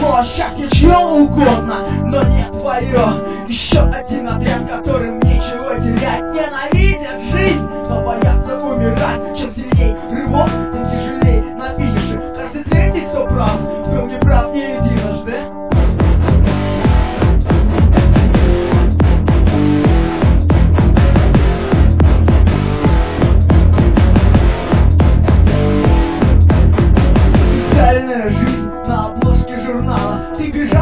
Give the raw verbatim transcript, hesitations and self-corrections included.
Твое счастье чье угодно, но не твое. Еще один отряд, которым нечего терять. Ненавидят жизнь, но боятся умирать. Чем сильней рывок, тем тяжелей на финише. Каждый третий, кто прав, был неправ не единожды. Идеальная жизнь на обложке журнала. Ты бежал